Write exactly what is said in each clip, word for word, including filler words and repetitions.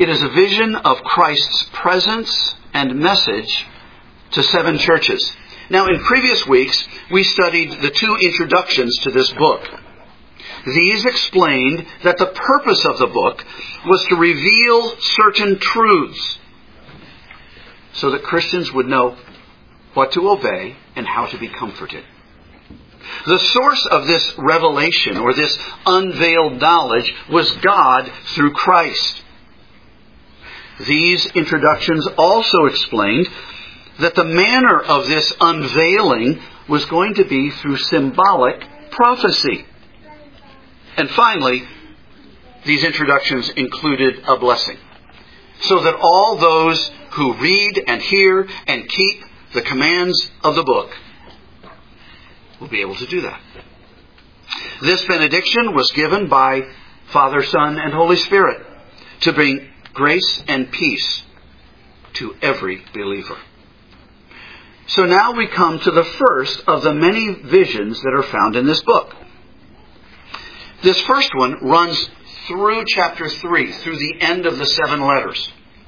It is a vision of Christ's presence and message to seven churches. Now, in previous weeks, we studied the two introductions to this book. These explained that the purpose of the book was to reveal certain truths so that Christians would know what to obey and how to be comforted. The source of this revelation, or this unveiled knowledge, was God through Christ. These introductions also explained that the manner of this unveiling was going to be through symbolic prophecy. And finally, these introductions included a blessing, so that all those who read and hear and keep the commands of the book will be able to do that. This benediction was given by Father, Son, and Holy Spirit to bring grace and peace to every believer. So now we come to the first of the many visions that are found in this book. This first one runs through chapter three, through the end of the seven letters.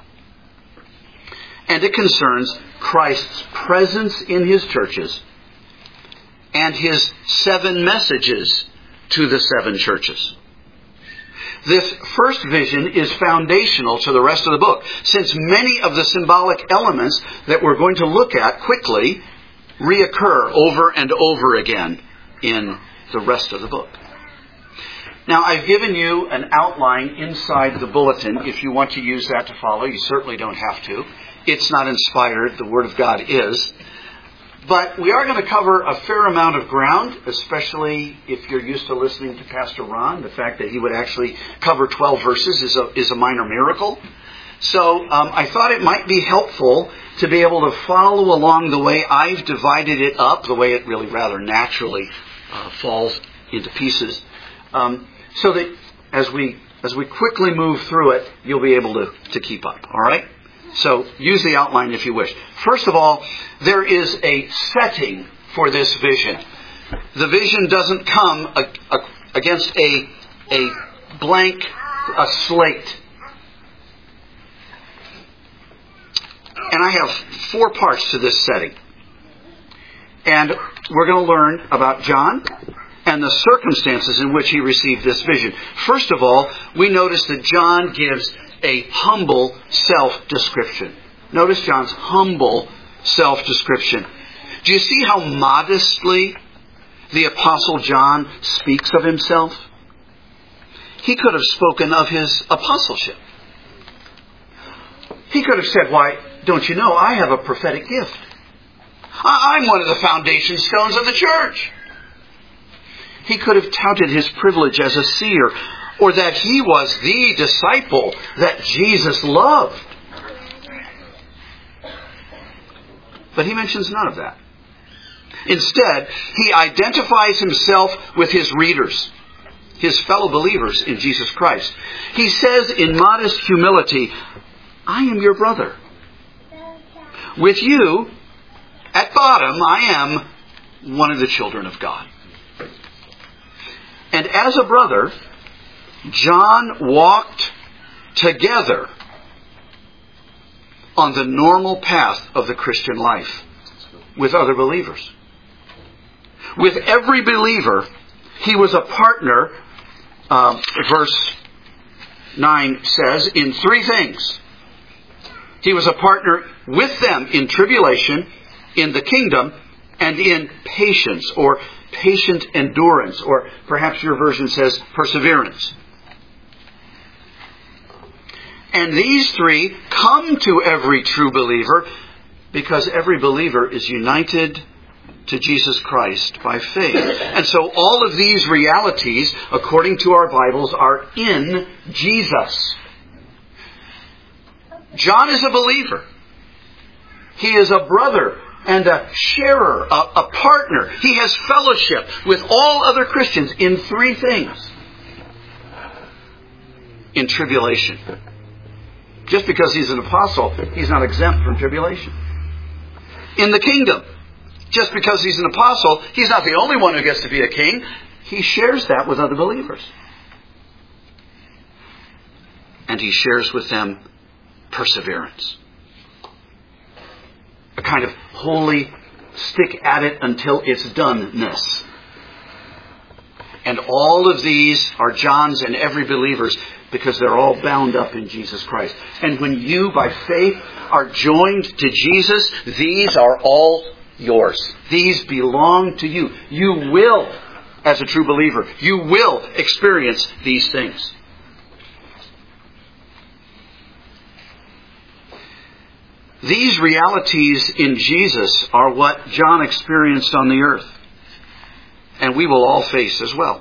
And it concerns Christ's presence in His churches and His seven messages to the seven churches. This first vision is foundational to the rest of the book, since many of the symbolic elements that we're going to look at quickly reoccur over and over again in the rest of the book. Now, I've given you an outline inside the bulletin. If you want to use that to follow, you certainly don't have to. It's not inspired. The Word of God is. But we are going to cover a fair amount of ground, especially if you're used to listening to Pastor Ron. The fact that he would actually cover twelve verses is a, is a minor miracle. So um, I thought it might be helpful to be able to follow along the way I've divided it up, the way it really rather naturally uh, falls into pieces. Um, so that as we as we quickly move through it, you'll be able to, to keep up. All right? So use the outline if you wish. First of all, there is a setting for this vision. The vision doesn't come a, a, against a, a blank a slate. And I have four parts to this setting. And we're going to learn about John and the circumstances in which he received this vision. First of all, we notice that John gives a humble self-description. Notice John's humble self-description. Do you see how modestly the Apostle John speaks of himself? He could have spoken of his apostleship. He could have said, why, don't you know, I have a prophetic gift. I'm one of the foundation stones of the church. He could have touted his privilege as a seer, or that he was the disciple that Jesus loved. But he mentions none of that. Instead, he identifies himself with his readers, his fellow believers in Jesus Christ. He says in modest humility, I am your brother. With you, at bottom, I am one of the children of God. And as a brother, John walked together on the normal path of the Christian life with other believers. With every believer, he was a partner, uh, verse nine says, in three things. He was a partner with them in tribulation, in the kingdom, and in patience, or patient endurance, or perhaps your version says perseverance. And these three come to every true believer because every believer is united to Jesus Christ by faith. And so all of these realities, according to our Bibles, are in Jesus. John is a believer. He is a brother and a sharer, a, a partner. He has fellowship with all other Christians in three things. In tribulation. Just because he's an apostle, he's not exempt from tribulation. In the kingdom. Just because he's an apostle, he's not the only one who gets to be a king. He shares that with other believers. and he shares with them perseverance. A kind of holy stick at it until it's doneness. And all of these are John's and every believer's because they're all bound up in Jesus Christ. And when you, by faith, are joined to Jesus, these are all yours. These belong to you. You will, as a true believer, you will experience these things. These realities in Jesus are what John experienced on the earth. And we will all face as well.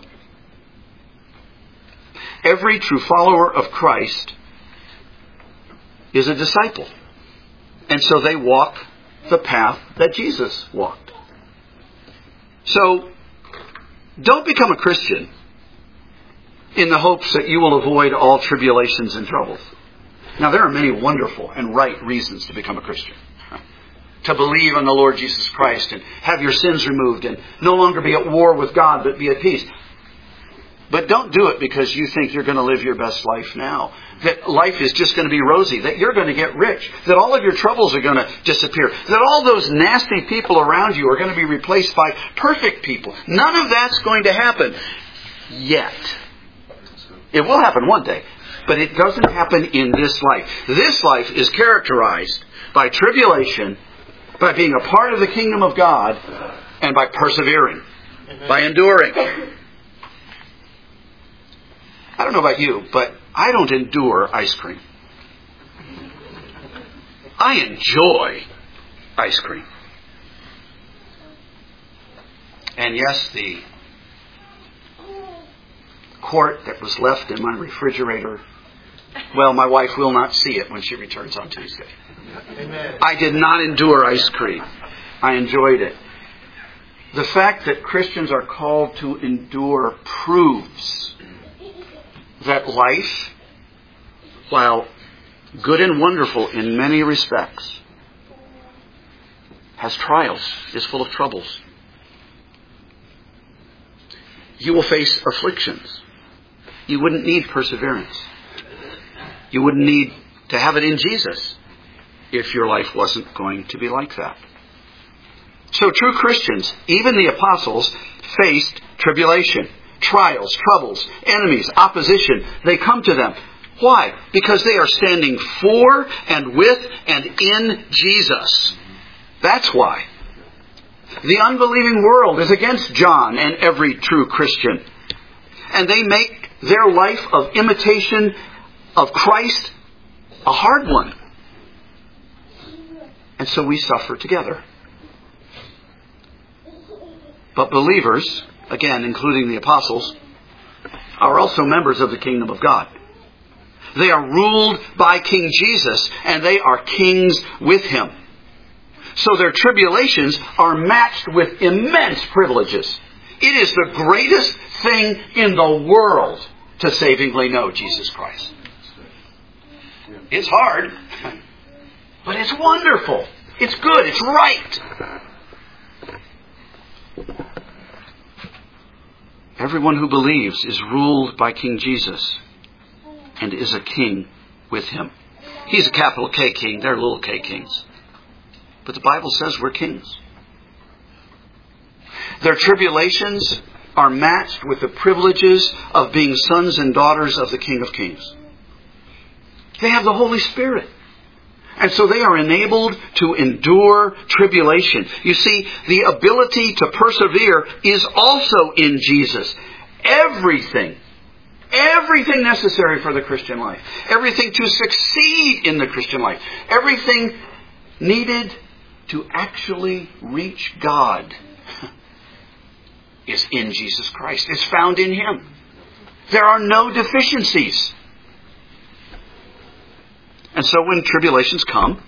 Every true follower of Christ is a disciple. And so they walk the path that Jesus walked. So, don't become a Christian in the hopes that you will avoid all tribulations and troubles. Now, there are many wonderful and right reasons to become a Christian. To believe in the Lord Jesus Christ and have your sins removed and no longer be at war with God but be at peace. But don't do it because you think you're going to live your best life now. That life is just going to be rosy. That you're going to get rich. That all of your troubles are going to disappear. That all those nasty people around you are going to be replaced by perfect people. None of that's going to happen yet. It will happen one day. But it doesn't happen in this life. This life is characterized by tribulation, by being a part of the kingdom of God, and by persevering, by enduring. I don't know about you, but I don't endure ice cream. I enjoy ice cream. And yes, the quart that was left in my refrigerator, well, my wife will not see it when she returns on Tuesday. Amen. I did not endure ice cream. I enjoyed it. The fact that Christians are called to endure proves that life, while good and wonderful in many respects, has trials, is full of troubles. You will face afflictions. You wouldn't need perseverance. You wouldn't need to have it in Jesus if your life wasn't going to be like that. So true Christians, even the apostles, faced tribulation, trials, troubles, enemies, opposition. They come to them. Why? Because they are standing for and with and in Jesus. That's why. The unbelieving world is against John and every true Christian. And they make their life of imitation of Christ a hard one. And so we suffer together. But believers, again, including the apostles, are also members of the kingdom of God. They are ruled by King Jesus, and they are kings with him. So their tribulations are matched with immense privileges. It is the greatest thing in the world to savingly know Jesus Christ. It's hard, but it's wonderful. It's good. It's right. Everyone who believes is ruled by King Jesus and is a king with him. He's a capital K king. They're little k kings. But the Bible says we're kings. Their tribulations are matched with the privileges of being sons and daughters of the King of Kings. They have the Holy Spirit. And so they are enabled to endure tribulation. You see, the ability to persevere is also in Jesus. Everything, everything necessary for the Christian life, everything to succeed in the Christian life, everything needed to actually reach God is in Jesus Christ. It's found in him. There are no deficiencies. And so when tribulations come,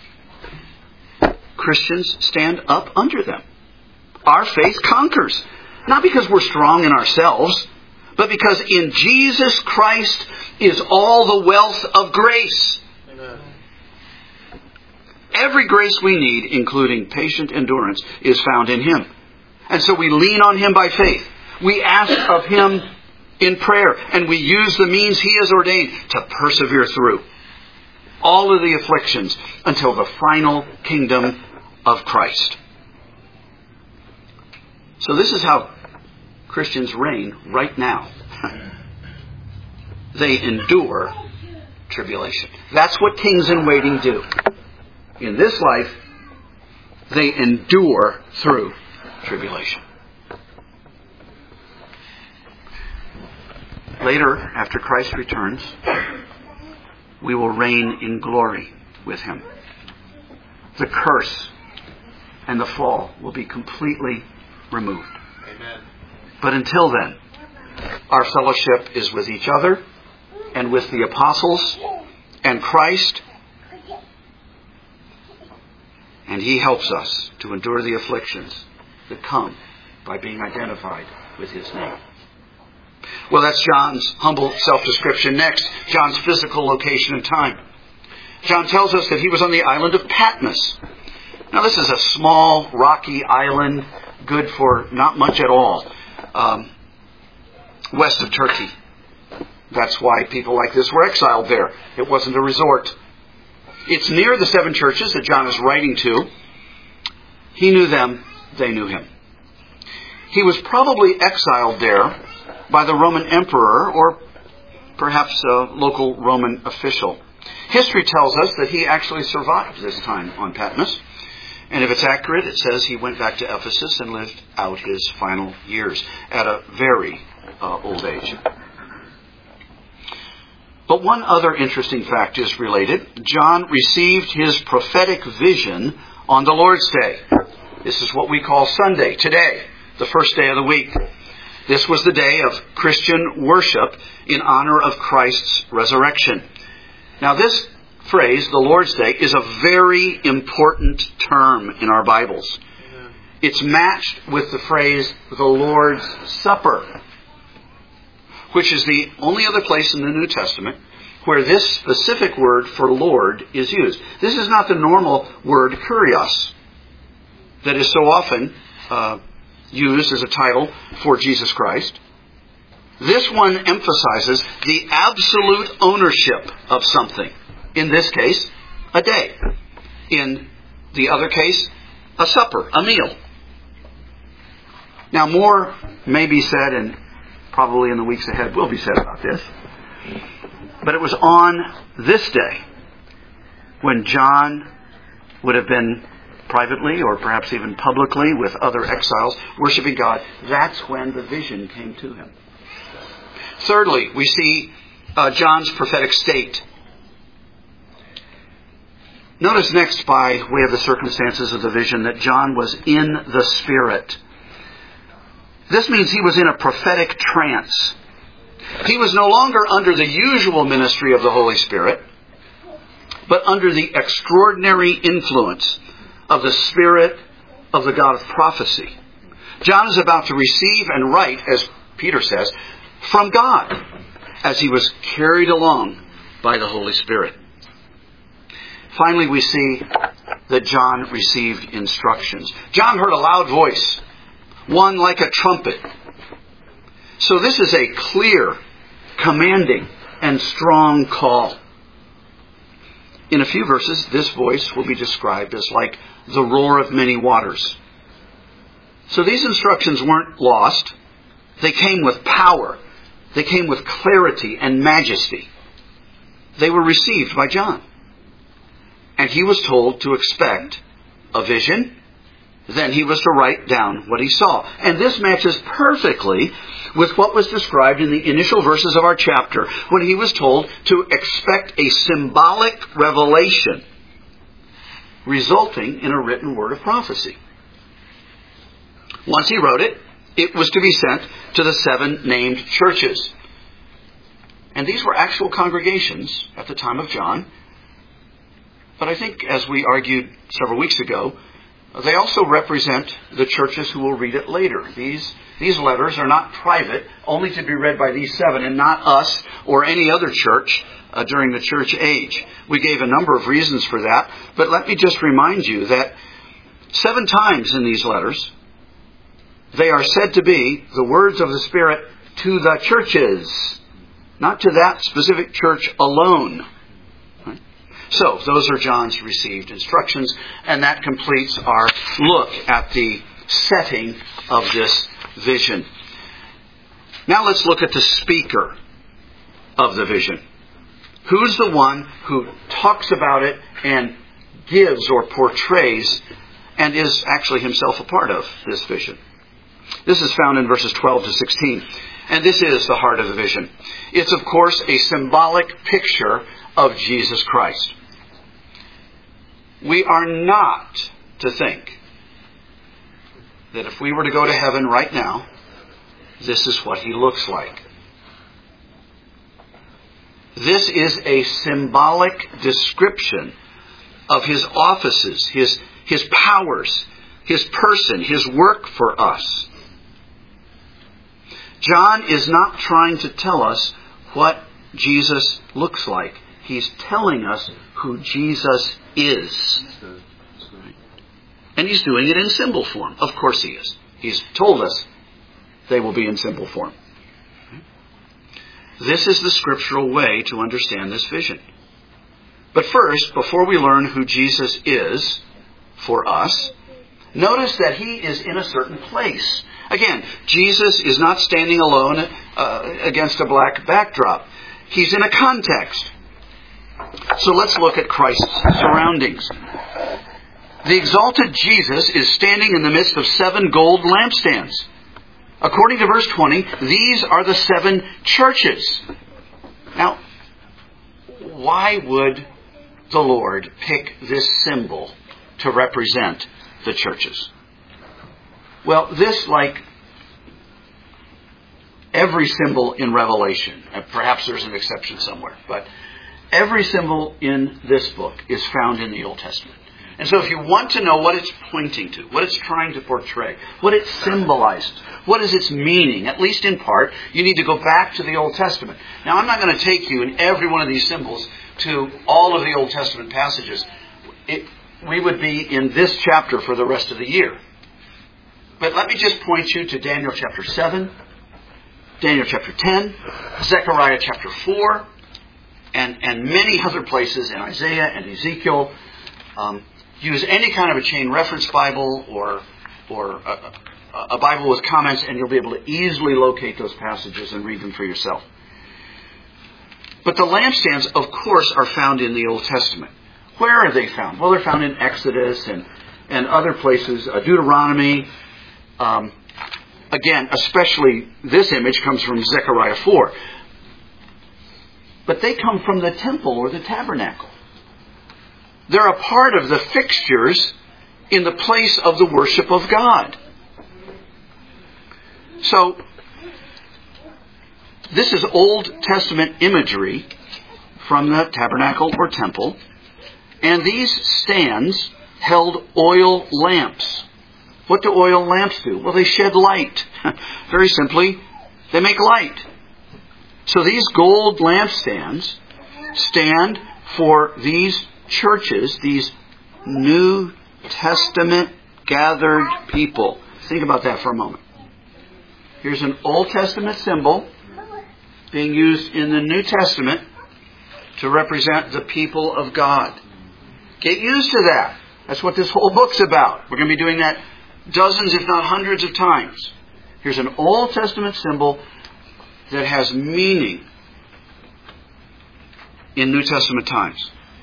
Christians stand up under them. Our faith conquers. Not because we're strong in ourselves, but because in Jesus Christ is all the wealth of grace. Amen. Every grace we need, including patient endurance, is found in him. And so we lean on him by faith. We ask of him in prayer, and we use the means He has ordained to persevere through all of the afflictions until the final kingdom of Christ. So this is how Christians reign right now. They endure tribulation. That's what kings in waiting do. In this life, they endure through tribulation. Later, after Christ returns, we will reign in glory with Him. The curse and the fall will be completely removed. Amen. But until then, our fellowship is with each other and with the apostles and Christ, and He helps us to endure the afflictions that come by being identified with His name. Well, that's John's humble self-description. Next, John's physical location and time. John tells us that he was on the island of Patmos. Now, this is a small, rocky island, good for not much at all, um, west of Turkey. That's why people like this were exiled there. It wasn't a resort. It's near the seven churches that John is writing to. He knew them, they knew him. He was probably exiled there by the Roman emperor or perhaps a local Roman official. History tells us that he actually survived this time on Patmos. And if it's accurate, it says he went back to Ephesus and lived out his final years at a very uh, old age. But one other interesting fact is related. John received his prophetic vision on the Lord's Day. This is what we call Sunday, today, the first day of the week. This was the day of Christian worship in honor of Christ's resurrection. Now, this phrase, the Lord's Day, is a very important term in our Bibles. Amen. It's matched with the phrase, the Lord's Supper, which is the only other place in the New Testament where this specific word for Lord is used. This is not the normal word kurios that is so often uh, used as a title for Jesus Christ. This one emphasizes the absolute ownership of something. In this case, a day. In the other case, a supper, a meal. Now, more may be said, and probably in the weeks ahead will be said about this. But it was on this day when John would have been privately or perhaps even publicly with other exiles worshiping God. That's when the vision came to him. Thirdly, we see uh, John's prophetic state. Notice next, by way of the circumstances of the vision, that John was in the Spirit. This means he was in a prophetic trance. He was no longer under the usual ministry of the Holy Spirit, but under the extraordinary influence of the Spirit of the God of prophecy. John is about to receive and write, as Peter says, from God, as he was carried along by the Holy Spirit. Finally, we see that John received instructions. John heard a loud voice, one like a trumpet. So this is a clear, commanding, and strong call. In a few verses, this voice will be described as like the roar of many waters. So these instructions weren't lost. They came with power. They came with clarity and majesty. They were received by John. And he was told to expect a vision. Then he was to write down what he saw. And this matches perfectly with what was described in the initial verses of our chapter when he was told to expect a symbolic revelation resulting in a written word of prophecy. Once he wrote it, it was to be sent to the seven named churches. And these were actual congregations at the time of John. But I think, as we argued several weeks ago, they also represent the churches who will read it later. These, these letters are not private, only to be read by these seven and not us or any other church uh, during the church age. We gave a number of reasons for that, but let me just remind you that seven times in these letters, they are said to be the words of the Spirit to the churches, not to that specific church alone. Right? So, those are John's received instructions, and that completes our look at the setting of this vision. Now let's look at the speaker of the vision. Who's the one who talks about it and gives or portrays and is actually himself a part of this vision? This is found in verses twelve to sixteen. And this is the heart of the vision. It's, of course, a symbolic picture of Jesus Christ. We are not to think that if we were to go to heaven right now, this is what he looks like. This is a symbolic description of his offices, his, his powers, his person, his work for us. John is not trying to tell us what Jesus looks like. He's telling us who Jesus is. And he's doing it in symbol form. Of course he is. He's told us they will be in symbol form. This is the scriptural way to understand this vision. But first, before we learn who Jesus is for us, notice that he is in a certain place. Again, Jesus is not standing alone uh, against a black backdrop. He's in a context. So let's look at Christ's surroundings. The exalted Jesus is standing in the midst of seven gold lampstands. According to verse twenty, these are the seven churches. Now, why would the Lord pick this symbol to represent the churches? Well, this, like every symbol in Revelation, and perhaps there's an exception somewhere, but every symbol in this book is found in the Old Testament. And so if you want to know what it's pointing to, what it's trying to portray, what it symbolizes, what is its meaning, at least in part, you need to go back to the Old Testament. Now, I'm not going to take you in every one of these symbols to all of the Old Testament passages. It, we would be in this chapter for the rest of the year. But let me just point you to Daniel chapter seven, Daniel chapter ten, Zechariah chapter four, and, and many other places in Isaiah and Ezekiel. Um, use any kind of a chain reference Bible or or a, a Bible with comments, and you'll be able to easily locate those passages and read them for yourself. But the lampstands, of course, are found in the Old Testament. Where are they found? Well, they're found in Exodus and, and other places, uh, Deuteronomy. Um, again, especially this image comes from Zechariah four. But they come from the temple or the tabernacle. They're a part of the fixtures in the place of the worship of God. So, this is Old Testament imagery from the tabernacle or temple. And these stands held oil lamps. What do oil lamps do? Well, they shed light. Very simply, they make light. So these gold lampstands stand for these churches, these New Testament gathered people. Think about that for a moment. Here's an Old Testament symbol being used in the New Testament to represent the people of God. Get used to that. That's what this whole book's about. We're going to be doing that dozens, if not hundreds of times. Here's an Old Testament symbol that has meaning in New Testament times.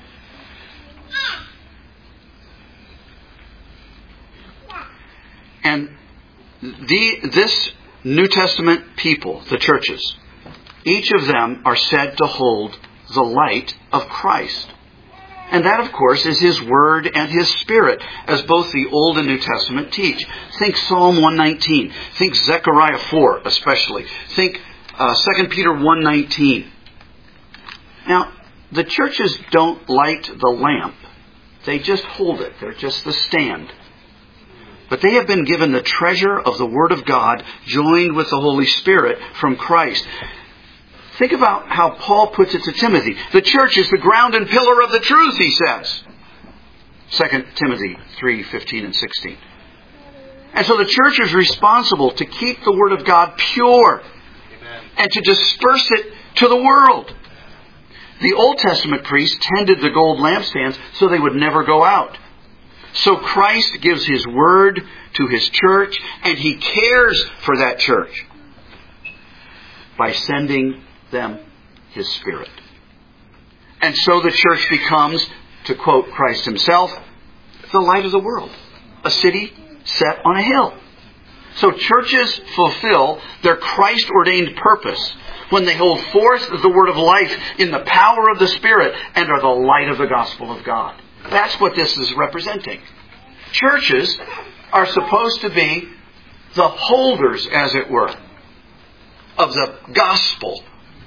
And the, this New Testament people, the churches, each of them are said to hold the light of Christ. And that, of course, is His Word and His Spirit, as both the Old and New Testament teach. Think Psalm one nineteen. Think Zechariah four, especially. Think uh, Second Peter one nineteen. Now, the churches don't light the lamp. They just hold it. They're just the stand. But they have been given the treasure of the Word of God joined with the Holy Spirit from Christ. Think about how Paul puts it to Timothy. The church is the ground and pillar of the truth, he says. Second Timothy three fifteen and sixteen. And so the church is responsible to keep the Word of God pure. and to disperse it to the world. The Old Testament priests tended the gold lampstands so they would never go out. So Christ gives His word to His church, and He cares for that church by sending them His Spirit. And so the church becomes, to quote Christ Himself, the light of the world, a city set on a hill. So churches fulfill their Christ-ordained purpose when they hold forth the word of life in the power of the Spirit and are the light of the gospel of God. That's what this is representing. Churches are supposed to be the holders, as it were, of the gospel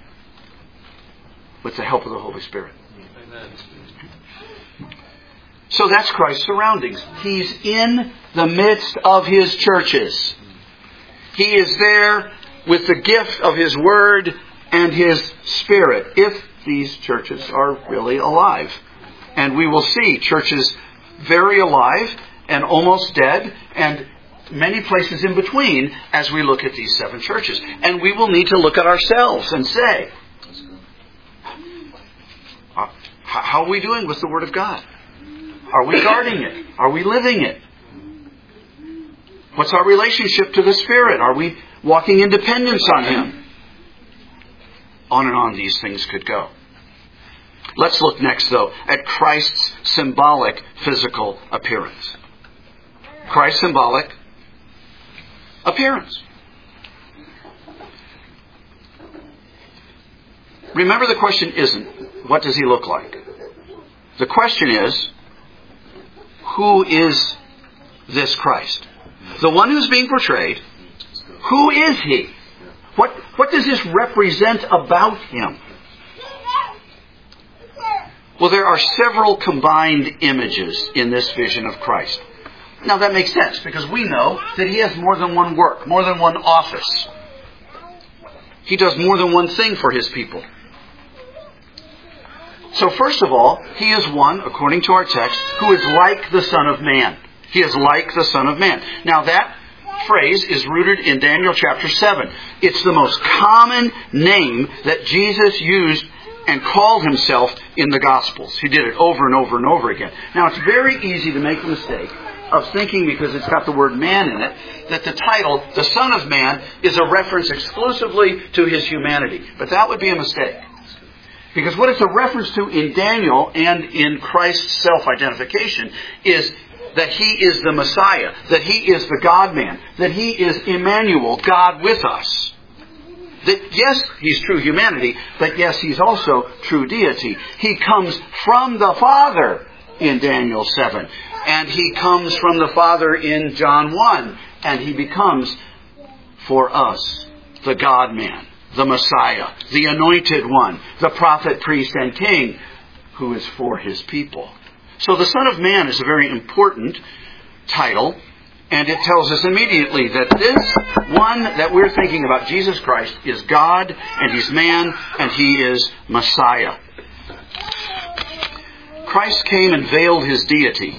with the help of the Holy Spirit. Amen. So that's Christ's surroundings. He's in the midst of His churches. He is there with the gift of His Word and His Spirit, if these churches are really alive. And we will see churches very alive and almost dead and many places in between as we look at these seven churches. And we will need to look at ourselves and say, how are we doing with the Word of God? Are we guarding it? Are we living it? What's our relationship to the Spirit? Are we walking in dependence on Him? On and on these things could go. Let's look next, though, at Christ's symbolic physical appearance. Christ's symbolic appearance. Remember, the question isn't, what does He look like? The question is, who is this Christ? The one who's being portrayed, who is He? What, what does this represent about Him? Well, there are several combined images in this vision of Christ. Now that makes sense, because we know that He has more than one work, more than one office. He does more than one thing for His people. So first of all, He is one, according to our text, who is like the Son of Man. He is like the Son of Man. Now that phrase is rooted in Daniel chapter seven. It's the most common name that Jesus used and called Himself in the Gospels. He did it over and over and over again. Now it's very easy to make the mistake of thinking, because it's got the word man in it, that the title, the Son of Man, is a reference exclusively to His humanity. But that would be a mistake. Because what it's a reference to in Daniel and in Christ's self-identification is that He is the Messiah, that He is the God-man, that He is Emmanuel, God with us. That yes, He's true humanity, but yes, He's also true deity. He comes from the Father in Daniel seven, and He comes from the Father in John one, and He becomes for us the God-man, the Messiah, the Anointed One, the prophet, priest, and king, who is for His people. So the Son of Man is a very important title, and it tells us immediately that this one that we're thinking about, Jesus Christ, is God, and He's man, and He is Messiah. Christ came and veiled His deity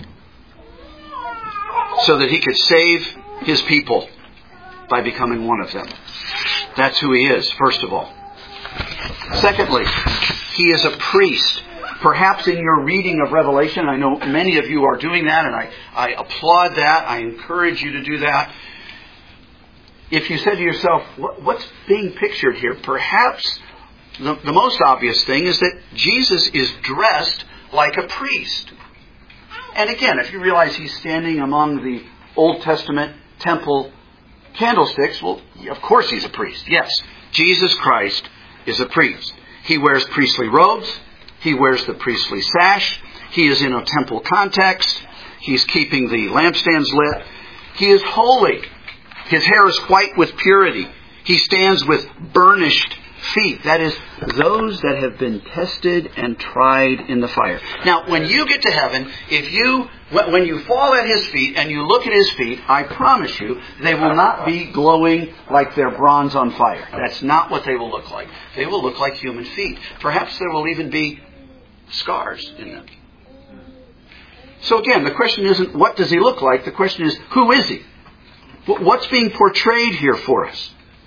so that He could save His people by becoming one of them. That's who He is, first of all. Secondly, He is a priest. Perhaps in your reading of Revelation, I know many of you are doing that, and I, I applaud that. I encourage you to do that. If you said to yourself, what, what's being pictured here? Perhaps the, the most obvious thing is that Jesus is dressed like a priest. And again, if you realize He's standing among the Old Testament temple candlesticks, well, of course He's a priest. Yes, Jesus Christ is a priest. He wears priestly robes. He wears the priestly sash. He is in a temple context. He's keeping the lampstands lit. He is holy. His hair is white with purity. He stands with burnished feet. That is, those that have been tested and tried in the fire. Now, when you get to heaven, if you, when you fall at His feet and you look at His feet, I promise you, they will not be glowing like they're bronze on fire. That's not what they will look like. They will look like human feet. Perhaps there will even be scars in them. So again, the question isn't what does He look like? The question is, who is He? What's being portrayed here for us?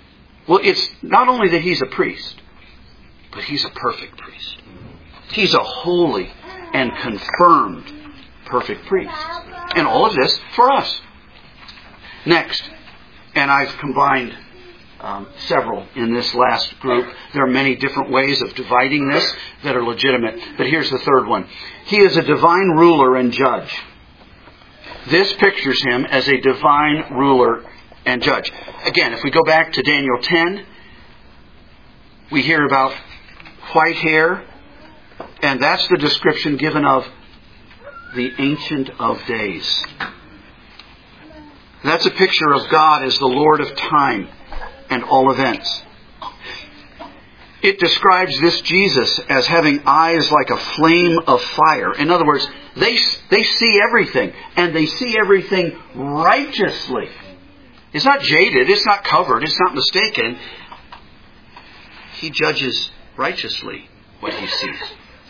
Well, it's not only that He's a priest, but He's a perfect priest. He's a holy and confirmed perfect priest. And all of this for us. Next, and I've combined um, several in this last group. There are many different ways of dividing this that are legitimate. But here's the third one. He is a divine ruler and judge. This pictures Him as a divine ruler and judge. Again, if we go back to Daniel ten, we hear about white hair, and that's the description given of the Ancient of Days. That's a picture of God as the Lord of time and all events. It describes this Jesus as having eyes like a flame of fire. In other words, they, they see everything, and they see everything righteously. It's not jaded, it's not covered, it's not mistaken. He judges righteously what He sees.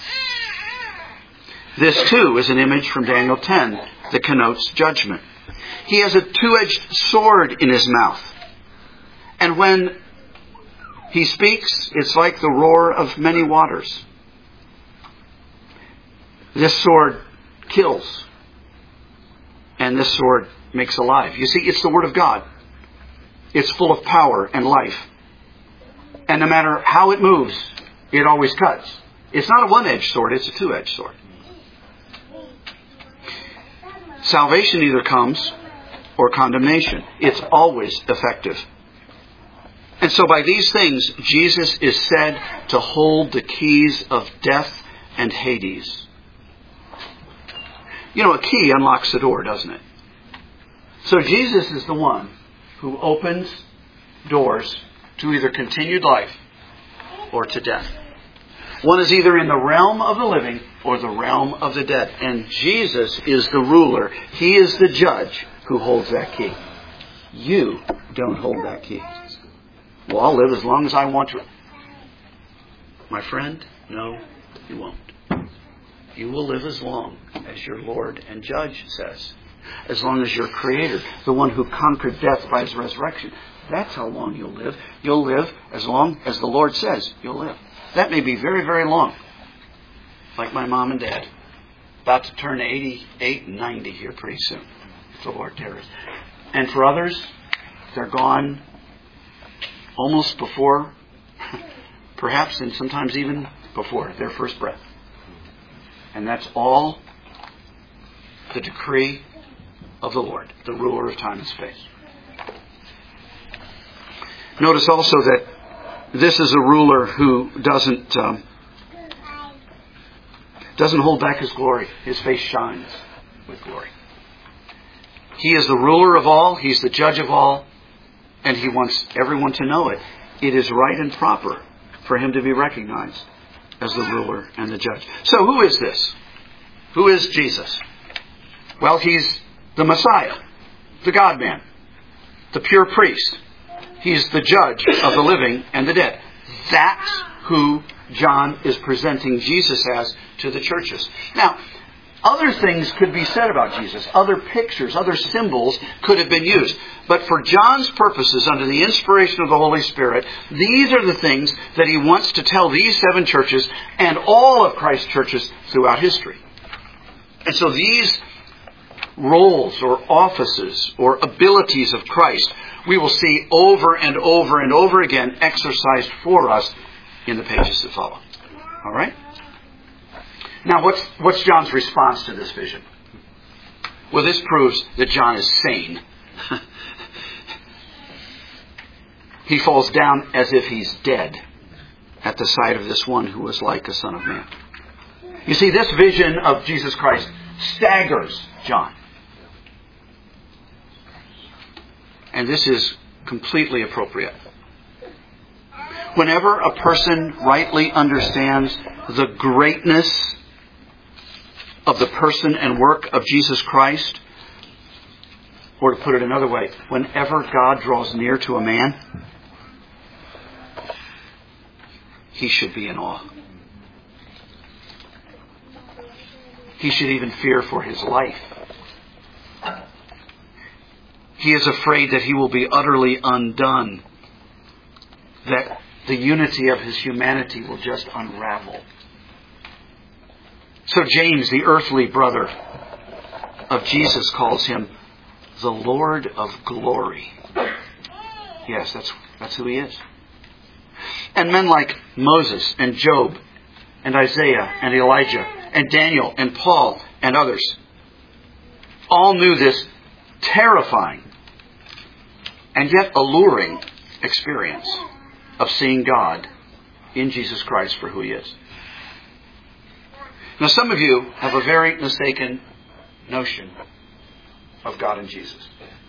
This too is an image from Daniel ten that connotes judgment. He has a two-edged sword in His mouth. And when He speaks, it's like the roar of many waters. This sword kills. And this sword makes alive. You see, it's the Word of God. It's full of power and life. And no matter how it moves, it always cuts. It's not a one-edged sword, it's a two-edged sword. Salvation either comes or condemnation. It's always effective. And so by these things, Jesus is said to hold the keys of death and Hades. You know, a key unlocks the door, doesn't it? So Jesus is the one who opens doors to either continued life or to death. One is either in the realm of the living or the realm of the dead. And Jesus is the ruler. He is the judge who holds that key. You don't hold that key. Well, I'll live as long as I want to. My friend, no, you won't. You will live as long as your Lord and Judge says. As long as your Creator, the one who conquered death by His resurrection. That's how long you'll live. You'll live as long as the Lord says you'll live. That may be very, very long. Like my mom and dad. About to turn eighty-eight and ninety here pretty soon. If the Lord tarries. And for others, they're gone almost before, perhaps, and sometimes even before their first breath. And that's all the decree of the Lord, the ruler of time and space. Notice also that this is a ruler who doesn't um, doesn't hold back His glory. His face shines with glory. He is the ruler of all. He's the judge of all. And He wants everyone to know it. It is right and proper for Him to be recognized as the ruler and the judge. So who is this? Who is Jesus? Well, He's the Messiah, the God-man, the pure priest. He's the judge of the living and the dead. That's who John is presenting Jesus as to the churches. Now, other things could be said about Jesus. Other pictures, other symbols could have been used. But for John's purposes, under the inspiration of the Holy Spirit, these are the things that he wants to tell these seven churches and all of Christ's churches throughout history. And so these roles or offices or abilities of Christ we will see over and over and over again exercised for us in the pages that follow. All right? Now, what's, what's John's response to this vision? Well, this proves that John is sane. He falls down as if he's dead at the sight of this one who was like a Son of Man. You see, this vision of Jesus Christ staggers John. And this is completely appropriate. Whenever a person rightly understands the greatness of the person and work of Jesus Christ, or to put it another way, whenever God draws near to a man, he should be in awe. He should even fear for his life. He is afraid that he will be utterly undone that the unity of his humanity will just unravel. So James, the earthly brother of Jesus, calls him the Lord of glory. Yes, that's, that's who he is. And men like Moses and Job and Isaiah and Elijah and Daniel and Paul and others all knew this terrifying and yet alluring experience of seeing God in Jesus Christ for who he is. Now, some of you have a very mistaken notion of God and Jesus.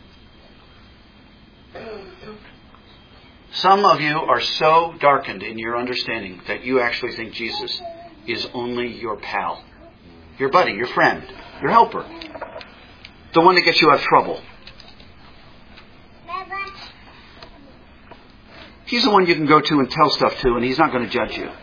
Some of you are so darkened in your understanding that you actually think Jesus is only your pal, your buddy, your friend, your helper, the one that gets you out of trouble. He's the one you can go to and tell stuff to, and he's not going to judge you.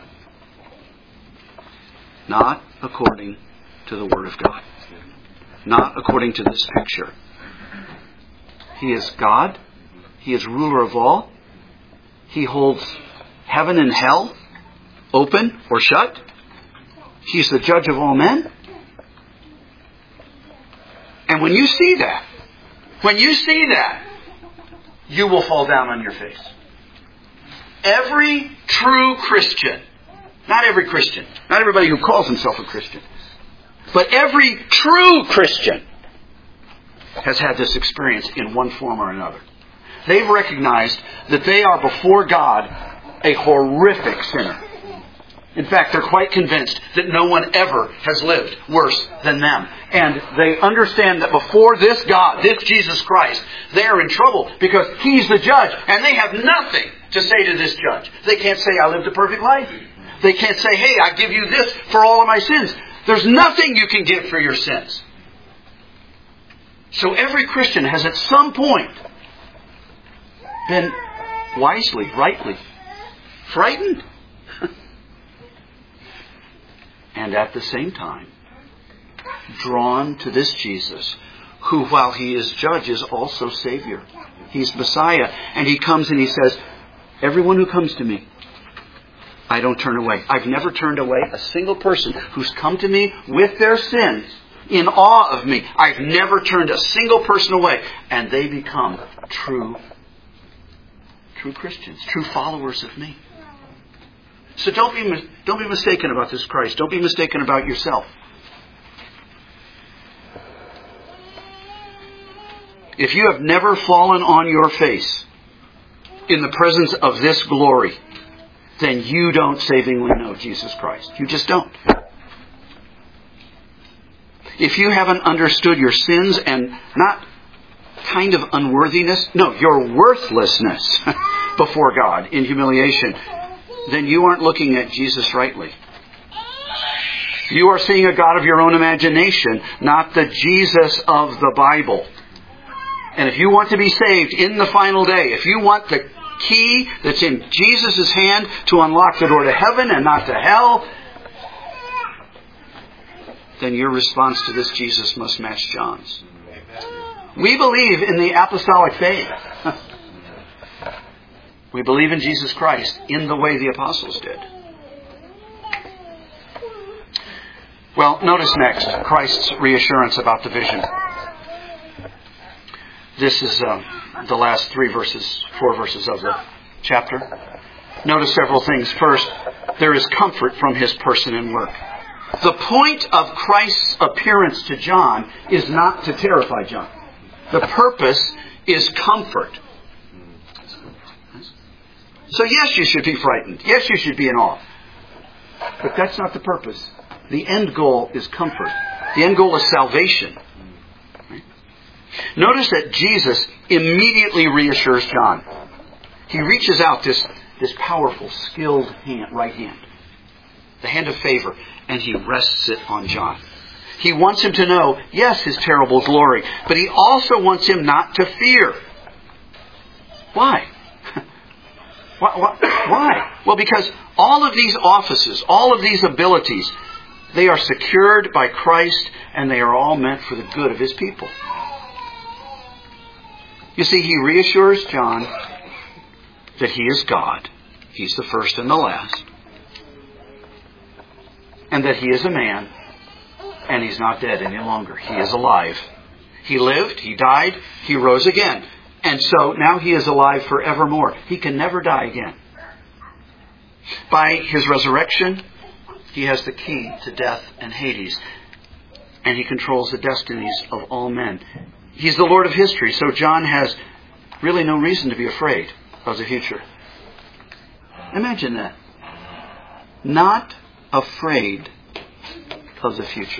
Not according to the Word of God. Not according to this picture. He is God. He is ruler of all. He holds heaven and hell open or shut. He's the judge of all men. And when you see that, when you see that, you will fall down on your face. Every true Christian, not every Christian, not everybody who calls himself a Christian, but every true Christian has had this experience in one form or another. They've recognized that they are before God a horrific sinner. In fact, they're quite convinced that no one ever has lived worse than them. And they understand that before this God, this Jesus Christ, they are in trouble because He's the judge. And they have nothing to say to this judge. They can't say, I lived a perfect life. They can't say, hey, I give you this for all of my sins. There's nothing you can give for your sins. So every Christian has at some point been wisely, rightly frightened. And at the same time, drawn to this Jesus, who, while He is judge, is also Savior. He's Messiah. And He comes and He says, everyone who comes to me, I don't turn away. I've never turned away a single person who's come to me with their sins in awe of me. I've never turned a single person away. And they become true, true Christians, true followers of me. So don't be, don't be mistaken about this Christ. Don't be mistaken about yourself. If you have never fallen on your face in the presence of this glory, then you don't savingly know Jesus Christ. You just don't. If you haven't understood your sins and not kind of unworthiness, no, your worthlessness before God in humiliation, then you aren't looking at Jesus rightly. You are seeing a God of your own imagination, not the Jesus of the Bible. And if you want to be saved in the final day, if you want the key that's in Jesus' hand to unlock the door to heaven and not to hell, then your response to this Jesus must match John's. We believe in the apostolic faith. We believe in Jesus Christ in the way the apostles did. Well, notice next Christ's reassurance about the vision. This is uh, the last three verses, four verses of the chapter. Notice several things. First, there is comfort from His person and work. The point of Christ's appearance to John is not to terrify John. The purpose is comfort. So yes, you should be frightened. Yes, you should be in awe. But that's not the purpose. The end goal is comfort. The end goal is salvation. Right? Notice that Jesus immediately reassures John. He reaches out this, this powerful, skilled hand, right hand. The hand of favor. And He rests it on John. He wants him to know, yes, His terrible glory. But He also wants him not to fear. Why? Why? Well, because all of these offices, all of these abilities, they are secured by Christ and they are all meant for the good of His people. You see, He reassures John that He is God He's the first and the last. And that He is a man, and He's not dead any longer. He is alive. He lived, He died, He rose again. And so now He is alive forevermore. He can never die again. By His resurrection, He has the key to death and Hades. And He controls the destinies of all men. He's the Lord of history, so John has really no reason to be afraid of the future. Imagine that. Not afraid of the future.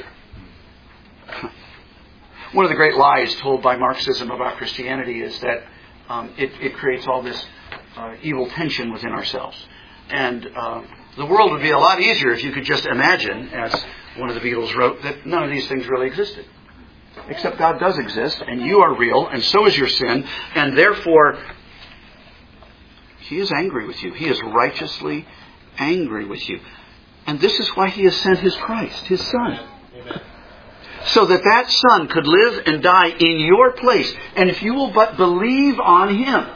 One of the great lies told by Marxism about Christianity is that um, it, it creates all this uh, evil tension within ourselves. And uh, the world would be a lot easier if you could just imagine, as one of the Beatles wrote, that none of these things really existed. Except God does exist, and you are real, and so is your sin, and therefore He is angry with you. He is righteously angry with you. And this is why He has sent His Christ, His Son. Amen. So that that Son could live and die in your place. And if you will but believe on Him,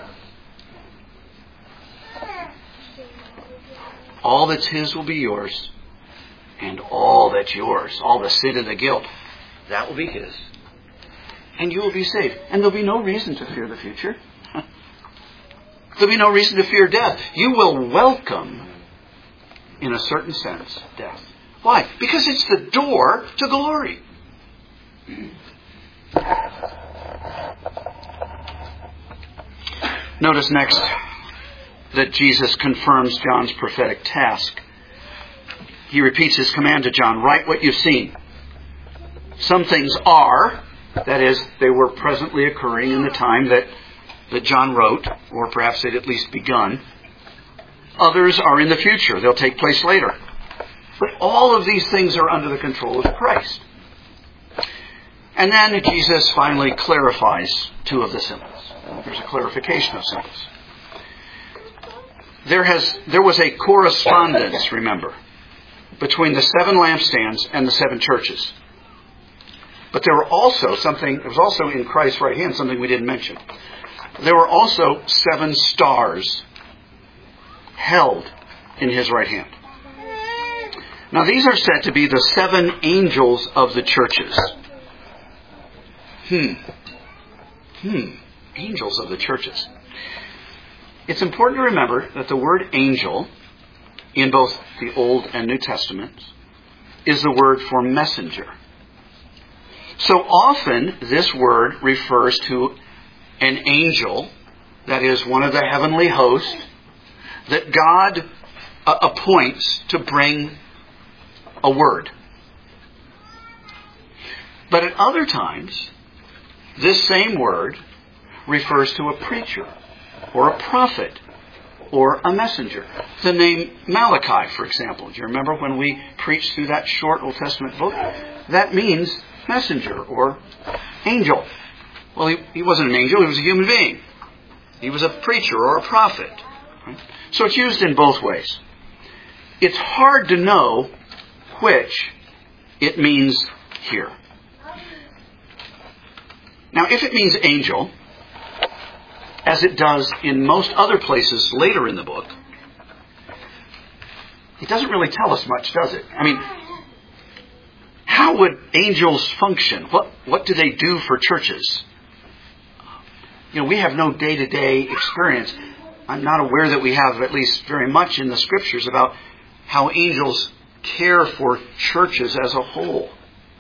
all that's His will be yours. And all that's yours, all the sin and the guilt, that will be His. And you will be saved. And there'll be no reason to fear the future. There'll be no reason to fear death. You will welcome, in a certain sense, death. Why? Because it's the door to glory. Notice next that Jesus confirms John's prophetic task. He repeats His command to John, write what you've seen. Some things are, that is, they were presently occurring in the time that, that John wrote, or perhaps they'd at least begun. Others are in the future. They'll take place later. But all of these things are under the control of Christ. And then Jesus finally clarifies two of the symbols. There's a clarification of symbols. There has there was a correspondence, remember, between the seven lampstands and the seven churches. But there were also something, there was also in Christ's right hand, something we didn't mention. There were also seven stars held in His right hand. Now these are said to be the seven angels of the churches. Hmm. Hmm. Angels of the churches. It's important to remember that the word angel, in both the Old and New Testaments, is the word for messenger. So often this word refers to an angel, that is one of the heavenly hosts, that God uh, appoints to bring a word. But at other times, this same word refers to a preacher or a prophet or a messenger. The name Malachi, for example. Do you remember when we preached through that short Old Testament book? That means messenger or angel. Well, he, he wasn't an angel, he was a human being. He was a preacher or a prophet. Right? So it's used in both ways. It's hard to know which it means here. Now, if it means angel, as it does in most other places later in the book, it doesn't really tell us much, does it? I mean, how would angels function? What what do they do for churches? You know, we have no day-to-day experience. I'm not aware that we have at least very much in the Scriptures about how angels care for churches as a whole.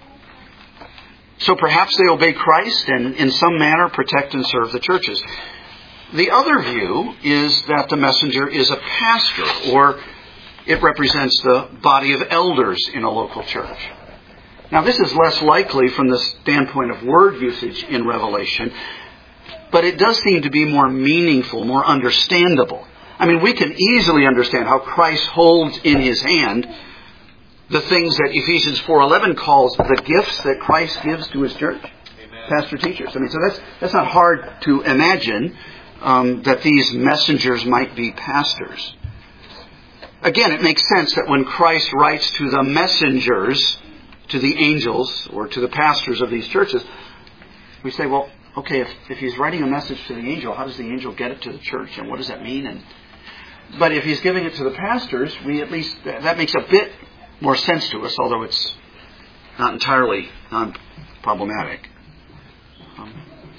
So perhaps they obey Christ and in some manner protect and serve the churches. The other view is that the messenger is a pastor, or it represents the body of elders in a local church. Now, this is less likely from the standpoint of word usage in Revelation, but it does seem to be more meaningful, more understandable. I mean, we can easily understand how Christ holds in His hand the things that Ephesians four eleven calls the gifts that Christ gives to His church. Amen. Pastor teachers. I mean, so that's that's not hard to imagine um, that these messengers might be pastors. Again, it makes sense that when Christ writes to the messengers, to the angels, or to the pastors of these churches, we say, well, okay, if, if He's writing a message to the angel, how does the angel get it to the church? And what does that mean? And But if he's giving it to the pastors, we at least, that makes a bit more sense to us, although it's not entirely non-problematic. Um,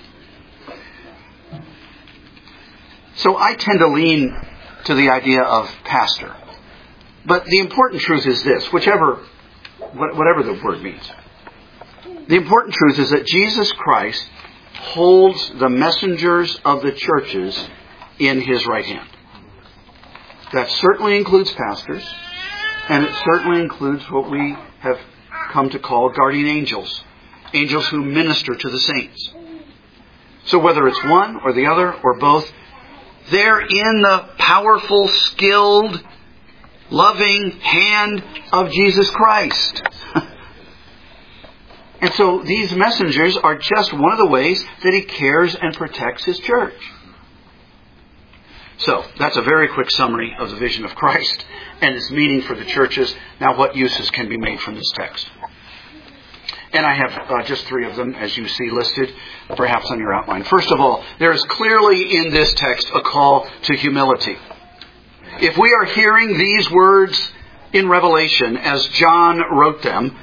so I tend to lean to the idea of pastor. But the important truth is this, whichever, whatever the word means. The important truth is that Jesus Christ holds the messengers of the churches in his right hand. That certainly includes pastors, and it certainly includes what we have come to call guardian angels, angels who minister to the saints. So whether it's one or the other or both, they're in the powerful, skilled, loving hand of Jesus Christ. And so these messengers are just one of the ways that he cares and protects his church. So, that's a very quick summary of the vision of Christ and its meaning for the churches. Now, what uses can be made from this text? And I have uh, just three of them, as you see listed, perhaps on your outline. First of all, there is clearly in this text a call to humility. If we are hearing these words in Revelation as John wrote them,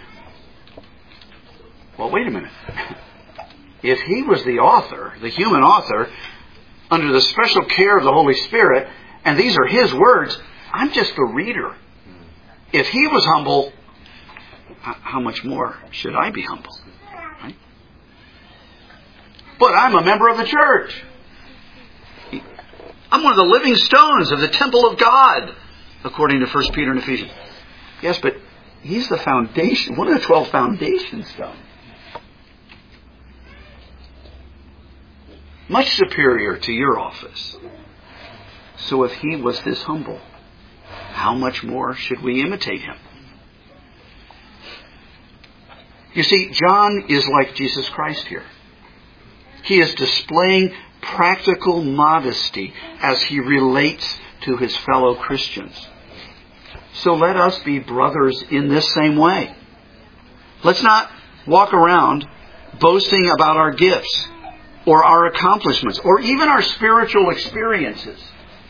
well, wait a minute. If he was the author, the human author, under the special care of the Holy Spirit, and these are his words, I'm just the reader. If he was humble, how much more should I be humble? Right? But I'm a member of the church. I'm one of the living stones of the temple of God, according to First Peter and Ephesians. Yes, but he's the foundation, one of the twelve foundation stones. Much superior to your office. So if he was this humble, how much more should we imitate him? You see, John is like Jesus Christ here. He is displaying practical modesty as he relates to his fellow Christians. So let us be brothers in this same way. Let's not walk around boasting about our gifts or our accomplishments, or even our spiritual experiences.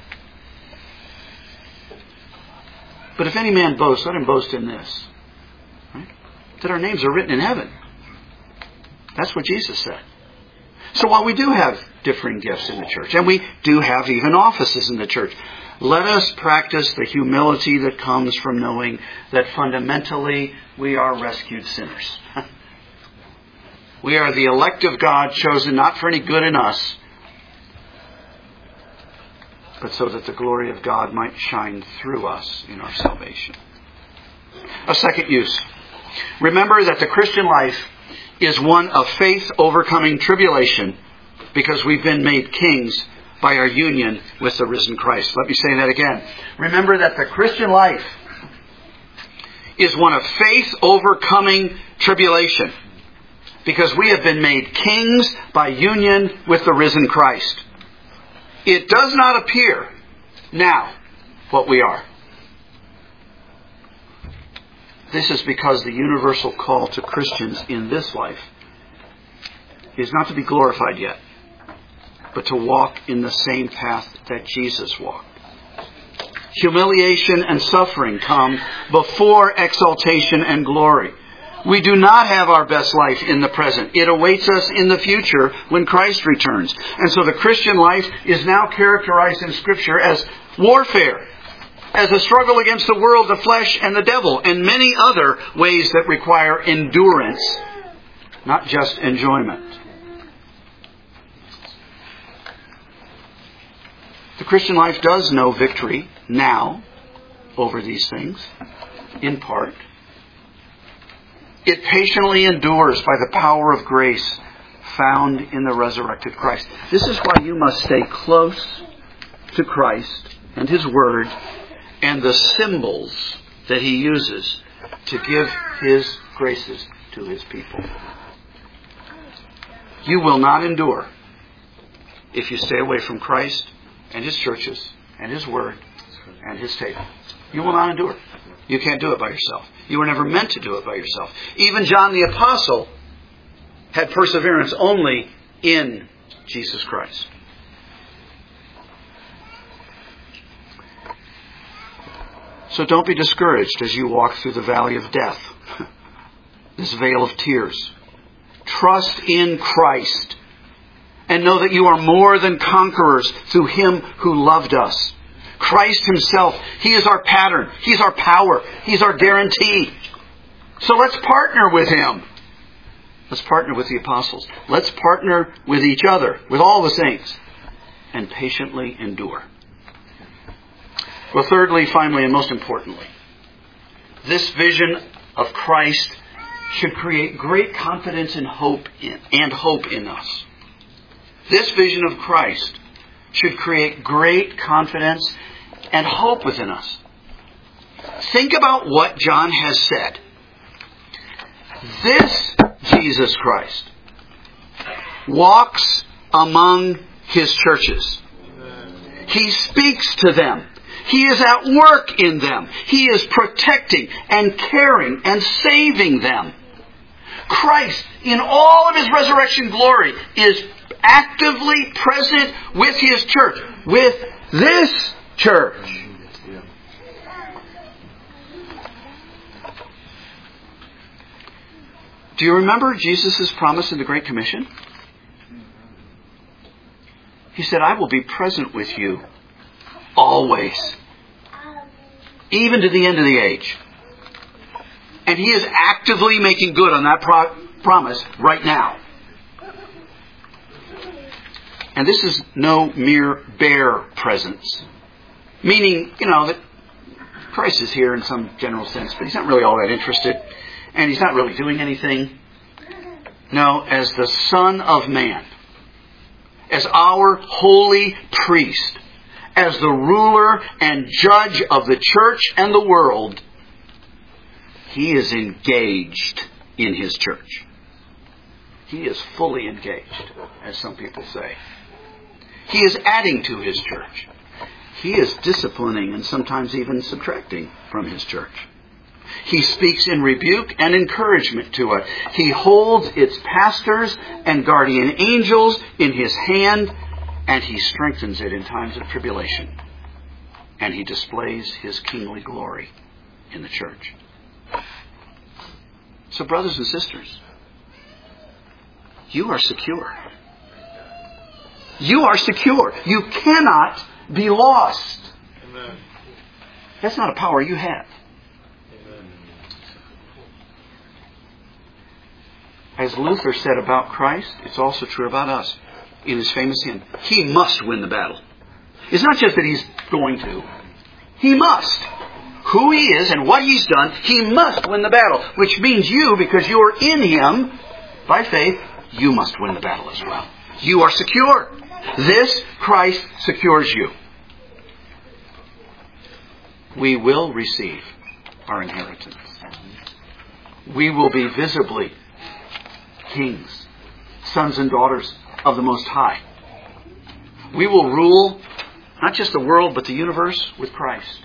But if any man boasts, let him boast in this. Right? That our names are written in heaven. That's what Jesus said. So while we do have differing gifts in the church, and we do have even offices in the church, let us practice the humility that comes from knowing that fundamentally we are rescued sinners. We are the elect of God, chosen not for any good in us, but so that the glory of God might shine through us in our salvation. A second use. Remember that the Christian life is one of faith overcoming tribulation, because we've been made kings by our union with the risen Christ. Let me say that again. Remember that the Christian life is one of faith overcoming tribulation, because we have been made kings by union with the risen Christ. It does not appear now what we are. This is because the universal call to Christians in this life is not to be glorified yet, but to walk in the same path that Jesus walked. Humiliation and suffering come before exaltation and glory. We do not have our best life in the present. It awaits us in the future when Christ returns. And so the Christian life is now characterized in Scripture as warfare, as a struggle against the world, the flesh, and the devil, and many other ways that require endurance, not just enjoyment. The Christian life does know victory now over these things, in part. It patiently endures by the power of grace found in the resurrected Christ. This is why you must stay close to Christ and His Word and the symbols that He uses to give His graces to His people. You will not endure if you stay away from Christ and His churches and His Word and His table. You will not endure. You can't do it by yourself. You were never meant to do it by yourself. Even John the Apostle had perseverance only in Jesus Christ. So don't be discouraged as you walk through the valley of death, this vale of tears. Trust in Christ and know that you are more than conquerors through Him who loved us. Christ Himself, He is our pattern. He's our power. He's our guarantee. So let's partner with Him. Let's partner with the apostles. Let's partner with each other, with all the saints, and patiently endure. Well, thirdly, finally, and most importantly, this vision of Christ should create great confidence and hope in, and hope in us. This vision of Christ should create great confidence and hope within us. Think about what John has said. This Jesus Christ walks among His churches. He speaks to them. He is at work in them. He is protecting and caring and saving them. Christ, in all of His resurrection glory, is actively present with His church, with this church. Do you remember Jesus' promise in the Great Commission? He said, I will be present with you always, even to the end of the age. And He is actively making good on that pro- promise right now. And this is no mere bare presence. Meaning, you know, that Christ is here in some general sense, but He's not really all that interested. And He's not really doing anything. No, as the Son of Man, as our holy priest, as the ruler and judge of the church and the world, He is engaged in His church. He is fully engaged, as some people say. He is adding to His church. He is disciplining and sometimes even subtracting from His church. He speaks in rebuke and encouragement to it. He holds its pastors and guardian angels in His hand, and He strengthens it in times of tribulation. And He displays His kingly glory in the church. So, brothers and sisters, you are secure. You are secure. You cannot be lost. Amen. That's not a power you have. Amen. As Luther said about Christ, it's also true about us in his famous hymn. He must win the battle. It's not just that He's going to. He must. Who He is and what He's done, He must win the battle. Which means you, because you are in Him, by faith, you must win the battle as well. You are secure. This Christ secures you. We will receive our inheritance. We will be visibly kings, sons and daughters of the Most High. We will rule not just the world but the universe with Christ.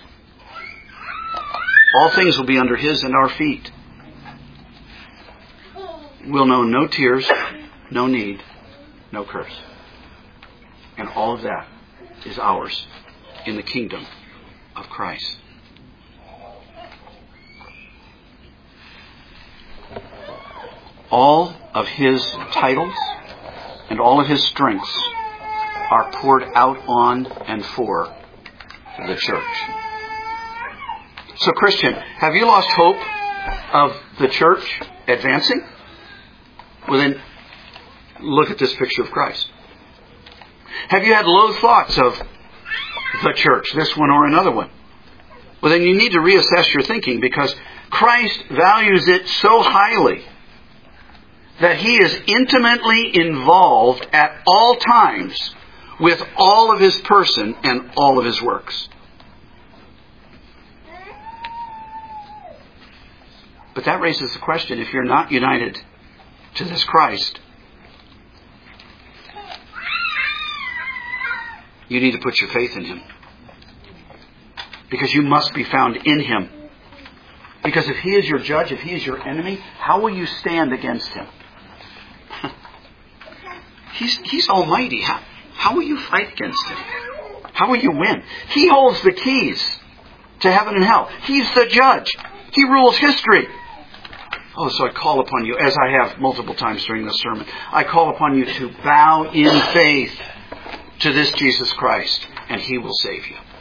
All things will be under His and our feet. We'll know no tears, no need, no curse. And all of that is ours in the kingdom of Christ. All of His titles and all of His strengths are poured out on and for the church. So, Christian, have you lost hope of the church advancing? Well, then, look at this picture of Christ. Have you had low thoughts of the church, this one or another one? Well, then you need to reassess your thinking, because Christ values it so highly that He is intimately involved at all times with all of His person and all of His works. But that raises the question, if you're not united to this Christ, you need to put your faith in Him. Because you must be found in Him. Because if He is your judge, if He is your enemy, how will you stand against Him? He's, he's almighty. How, how will you fight against Him? How will you win? He holds the keys to heaven and hell. He's the judge. He rules history. Oh, so I call upon you, as I have multiple times during this sermon, I call upon you to bow in faith to this Jesus Christ, and He will save you.